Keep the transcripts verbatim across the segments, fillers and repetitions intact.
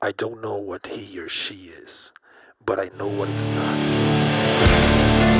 I don't know what he or she is, but I know what it's not.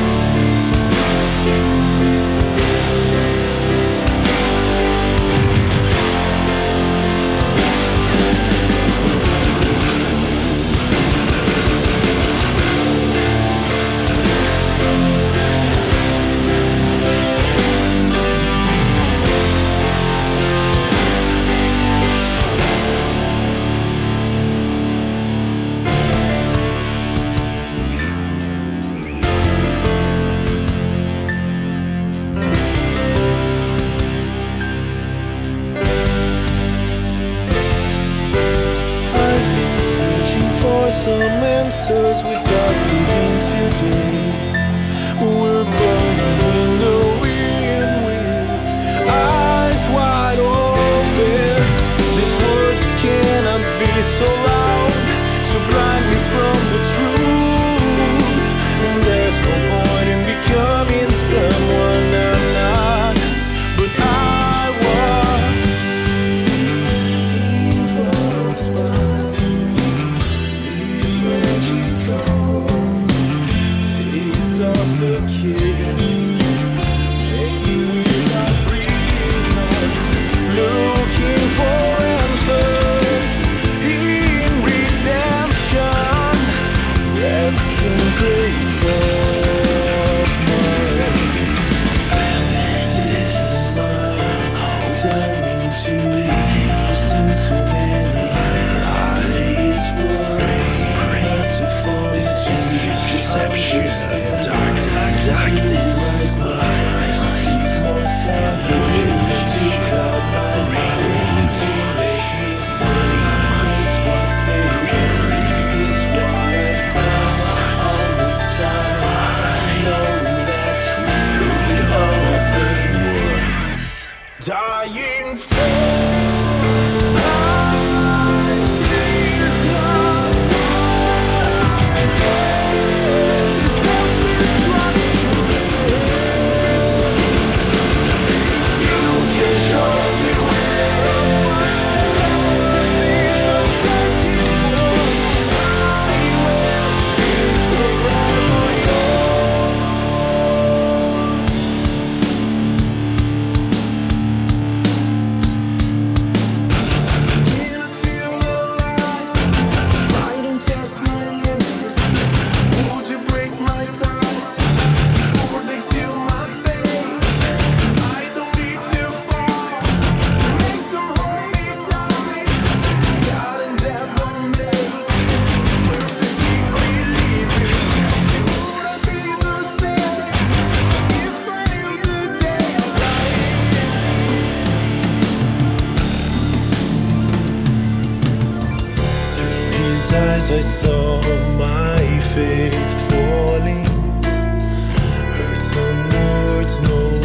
Some answers without leaving today. We're burning in the wind with eyes wide open. These words cannot be so loud to blind me from the truth. And there's no point in becoming someone I'm not, but I was influenced by of the king, maybe without reason, looking for answers in redemption. Rest in grace of mine, taking mine, turning to for sin so many. I these words not to fall into, to understand. To realize mine, speak more soundly, to cloud my mind, to make me sing. Is what there is, is what I found all the time. Know that is the only thing worth dying for. I see is not what I heard. Eyes I saw my faith falling, heard some words, no